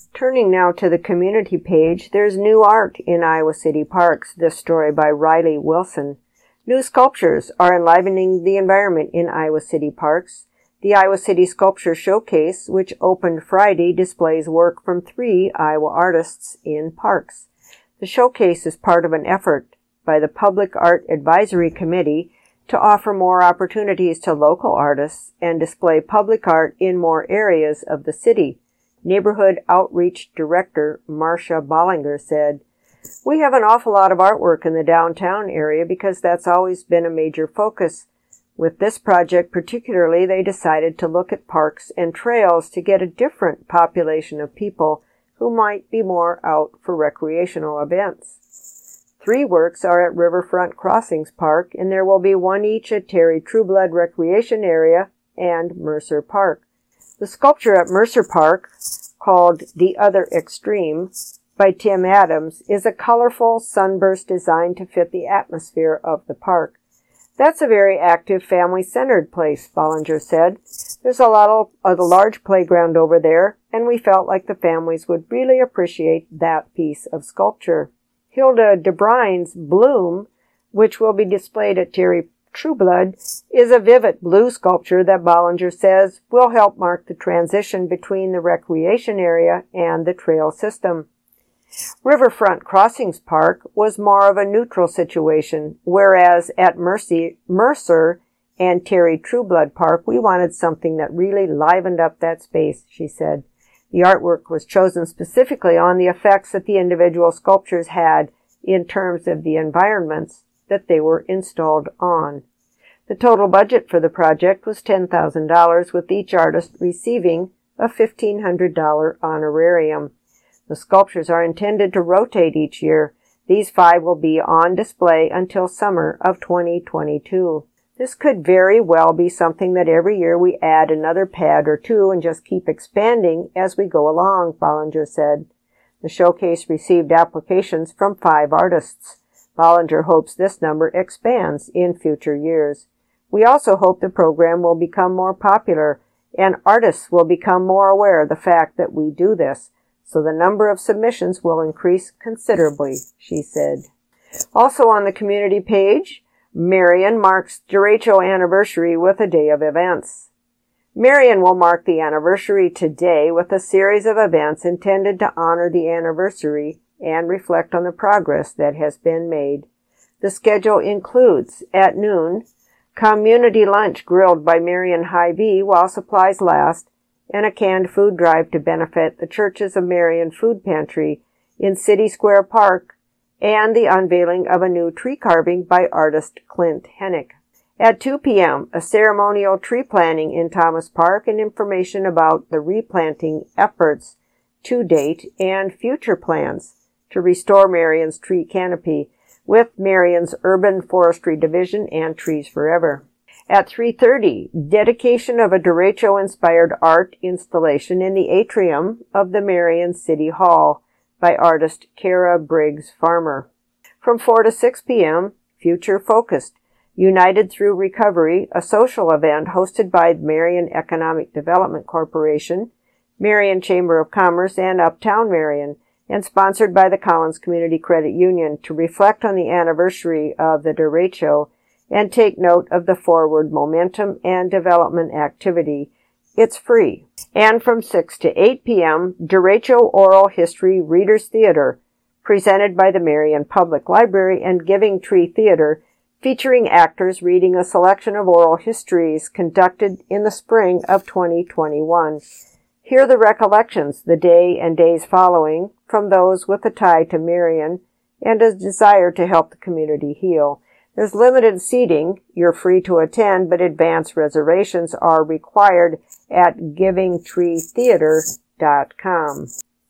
Turning now to the community page, there's new art in Iowa City parks. This story by Riley Wilson. New sculptures are enlivening the environment in Iowa City parks. The Iowa City Sculpture Showcase, which opened Friday, displays work from three Iowa artists in parks. The showcase is part of an effort by the Public Art Advisory Committee to offer more opportunities to local artists and display public art in more areas of the city. Neighborhood Outreach Director Marcia Bollinger said, "We have an awful lot of artwork in the downtown area because that's always been a major focus. With this project particularly, they decided to look at parks and trails to get a different population of people who might be more out for recreational events." Three works are at Riverfront Crossings Park, and there will be one each at Terry Trueblood Recreation Area and Mercer Park. The sculpture at Mercer Park, called The Other Extreme, by Tim Adams, is a colorful sunburst designed to fit the atmosphere of the park. "That's a very active, family-centered place," Bollinger said. "There's a lot of a large playground over there, and we felt like the families would really appreciate that piece of sculpture." Hilda DeBrine's Bloom, which will be displayed at Terry Trueblood, is a vivid blue sculpture that Bollinger says will help mark the transition between the recreation area and the trail system. Riverfront Crossings Park was more of a neutral situation, whereas at Mercy, Mercer and Terry Trueblood Park, we wanted something that really livened up that space, she said. The artwork was chosen specifically on the effects that the individual sculptures had in terms of the environments that they were installed on. The total budget for the project was ten thousand dollars, with each artist receiving a fifteen hundred dollars honorarium. The sculptures are intended to rotate each year. These five will be on display until summer of twenty twenty-two. This could very well be something that every year we add another pad or two and just keep expanding as we go along, Bollinger said. The showcase received applications from five artists. Bollinger hopes this number expands in future years. "We also hope the program will become more popular and artists will become more aware of the fact that we do this, so the number of submissions will increase considerably," she said. Also on the community page, Marion marks derecho anniversary with a day of events. Marion will mark the anniversary today with a series of events intended to honor the anniversary and reflect on the progress that has been made. The schedule includes, at noon, community lunch grilled by Marion Hy-Vee while supplies last, and a canned food drive to benefit the Churches of Marion Food Pantry in City Square Park, and the unveiling of a new tree carving by artist Clint Hennick. At two p.m., a ceremonial tree planting in Thomas Park and information about the replanting efforts to date and future plans to restore Marion's tree canopy with Marion's Urban Forestry Division and Trees Forever. At three thirty, dedication of a derecho-inspired art installation in the atrium of the Marion City Hall by artist Kara Briggs Farmer. From four to six p.m., Future Focused, United Through Recovery, a social event hosted by Marion Economic Development Corporation, Marion Chamber of Commerce, and Uptown Marion, and sponsored by the Collins Community Credit Union to reflect on the anniversary of the derecho and take note of the forward momentum and development activity. It's free. And from six to eight p.m., Derecho Oral History Readers Theater, presented by the Marion Public Library and Giving Tree Theater, featuring actors reading a selection of oral histories conducted in the spring of twenty twenty-one. Hear the recollections the day and days following from those with a tie to Marion and a desire to help the community heal. There's limited seating. You're free to attend, but advance reservations are required at giving tree theater dot com.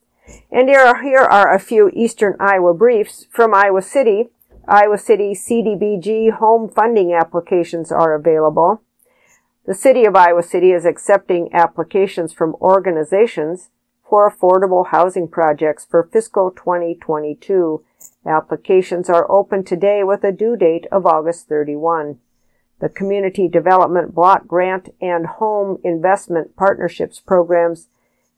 And here are, here are a few Eastern Iowa briefs from Iowa City. Iowa City C D B G home funding applications are available. The City of Iowa City is accepting applications from organizations for affordable housing projects for fiscal twenty twenty-two. Applications are open today with a due date of August thirty-first. The Community Development Block Grant and Home Investment Partnerships programs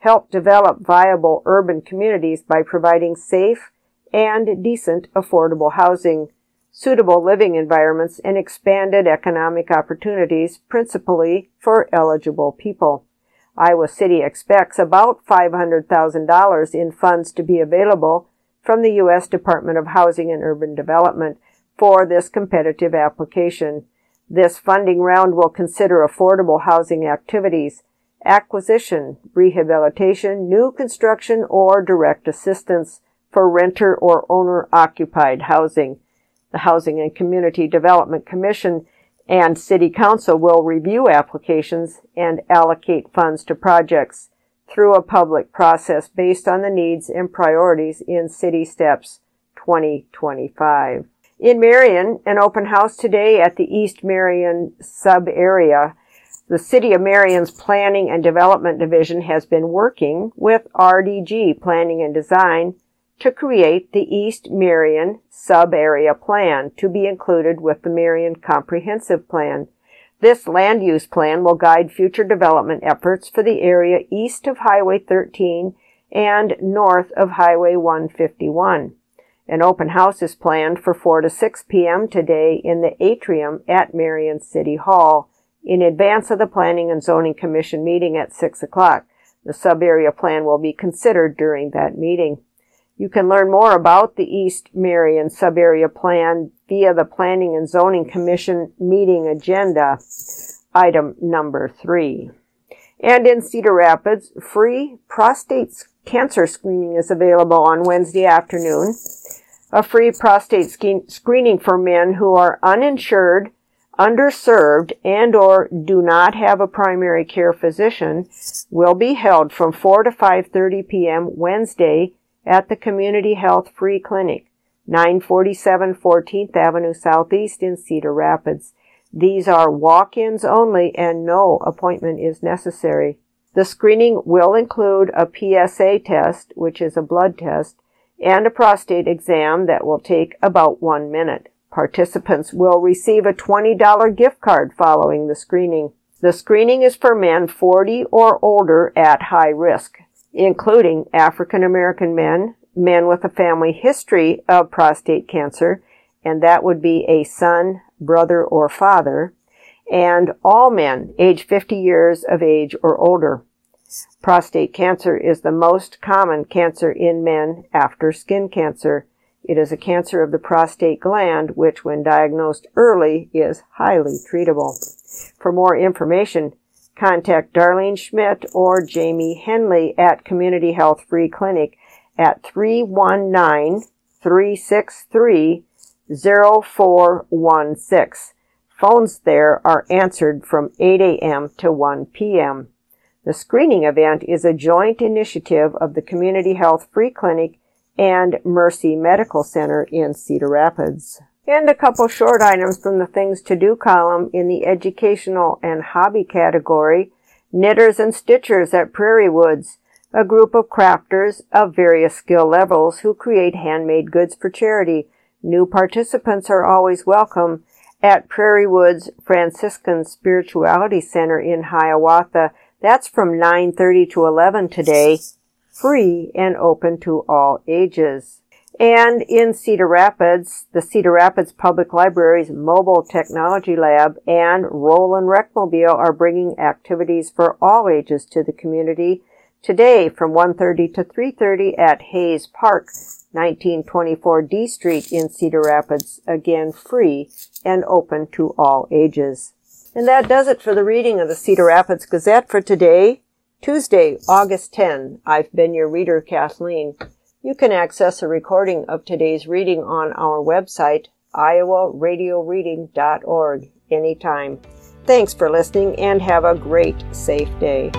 help develop viable urban communities by providing safe and decent affordable housing, suitable living environments, and expanded economic opportunities, principally for eligible people. Iowa City expects about five hundred thousand dollars in funds to be available from the U S Department of Housing and Urban Development for this competitive application. This funding round will consider affordable housing activities, acquisition, rehabilitation, new construction, or direct assistance for renter or owner-occupied housing. The Housing and Community Development Commission and City Council will review applications and allocate funds to projects through a public process based on the needs and priorities in City Steps twenty twenty-five. In Marion, an open house today at the East Marion sub-area. The City of Marion's Planning and Development Division has been working with R D G Planning and Design to create the East Marion sub-area plan to be included with the Marion Comprehensive Plan. This land use plan will guide future development efforts for the area east of Highway thirteen and north of Highway one fifty-one. An open house is planned for four to six p.m. today in the atrium at Marion City Hall in advance of the Planning and Zoning Commission meeting at six o'clock. The sub-area plan will be considered during that meeting. You can learn more about the East Marion sub-area plan via the Planning and Zoning Commission meeting agenda, item number three. And in Cedar Rapids, free prostate cancer screening is available on Wednesday afternoon. A free prostate ske- screening for men who are uninsured, underserved, and or do not have a primary care physician will be held from four to five thirty p.m. Wednesday at the Community Health Free Clinic, nine forty-seven fourteenth Avenue Southeast in Cedar Rapids. These are walk-ins only and no appointment is necessary. The screening will include a P S A test, which is a blood test, and a prostate exam that will take about one minute. Participants will receive a twenty dollars gift card following the screening. The screening is for men forty or older at high risk, including African American men, men with a family history of prostate cancer, and that would be a son, brother, or father, and all men age fifty years of age or older. Prostate cancer is the most common cancer in men after skin cancer. It is a cancer of the prostate gland, which when diagnosed early is highly treatable. For more information, contact Darlene Schmidt or Jamie Henley at Community Health Free Clinic at three one nine, three six three, zero four one six. Phones there are answered from eight a.m. to one p.m. The screening event is a joint initiative of the Community Health Free Clinic and Mercy Medical Center in Cedar Rapids. And a couple short items from the Things to Do column in the educational and hobby category. Knitters and Stitchers at Prairie Woods, a group of crafters of various skill levels who create handmade goods for charity. New participants are always welcome at Prairie Woods Franciscan Spirituality Center in Hiawatha. That's from nine thirty to eleven today, free and open to all ages. And in Cedar Rapids, the Cedar Rapids Public Library's Mobile Technology Lab and Roland Recmobile are bringing activities for all ages to the community today from one thirty to three thirty at Hayes Park, nineteen twenty-four D Street in Cedar Rapids, again free and open to all ages. And that does it for the reading of the Cedar Rapids Gazette for today, Tuesday, August tenth. I've been your reader, Kathleen. You can access a recording of today's reading on our website, iowa radio reading dot org, anytime. Thanks for listening and have a great, safe day.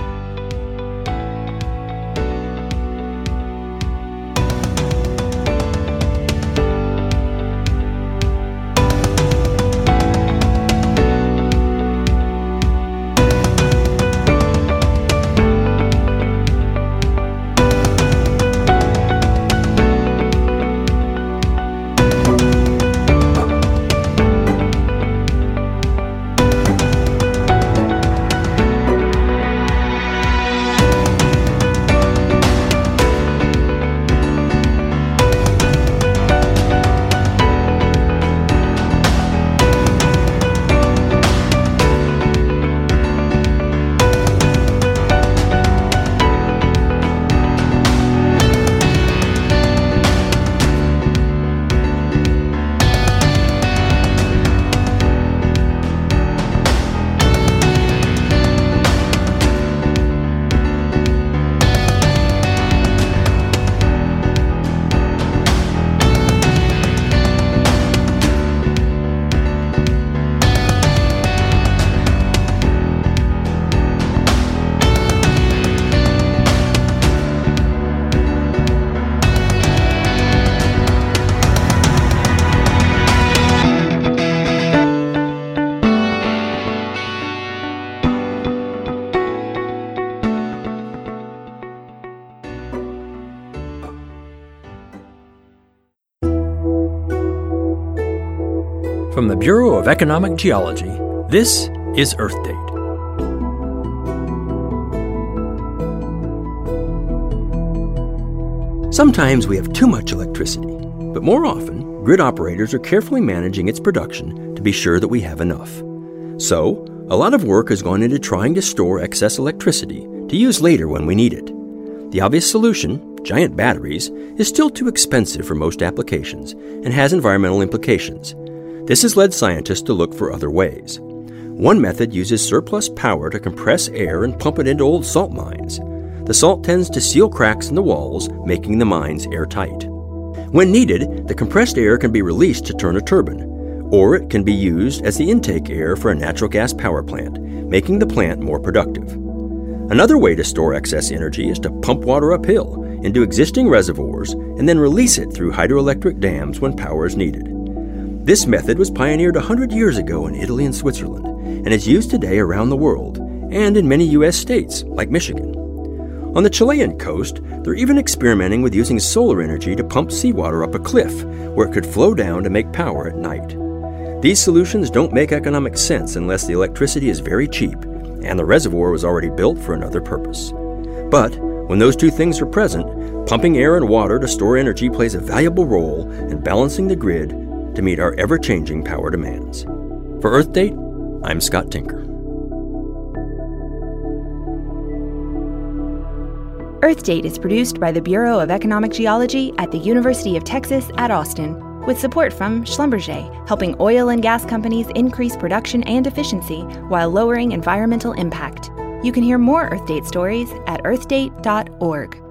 From the Bureau of Economic Geology, this is Earth Date. Sometimes we have too much electricity, but more often, grid operators are carefully managing its production to be sure that we have enough. So, a lot of work has gone into trying to store excess electricity to use later when we need it. The obvious solution, giant batteries, is still too expensive for most applications and has environmental implications. This has led scientists to look for other ways. One method uses surplus power to compress air and pump it into old salt mines. The salt tends to seal cracks in the walls, making the mines airtight. When needed, the compressed air can be released to turn a turbine, or it can be used as the intake air for a natural gas power plant, making the plant more productive. Another way to store excess energy is to pump water uphill into existing reservoirs and then release it through hydroelectric dams when power is needed. This method was pioneered one hundred years ago in Italy and Switzerland and is used today around the world and in many U S states like Michigan. On the Chilean coast, they're even experimenting with using solar energy to pump seawater up a cliff where it could flow down to make power at night. These solutions don't make economic sense unless the electricity is very cheap and the reservoir was already built for another purpose. But when those two things are present, pumping air and water to store energy plays a valuable role in balancing the grid to meet our ever-changing power demands. For Earth Date, I'm Scott Tinker. Earth Date is produced by the Bureau of Economic Geology at the University of Texas at Austin, with support from Schlumberger, helping oil and gas companies increase production and efficiency while lowering environmental impact. You can hear more Earth Date stories at earth date dot org.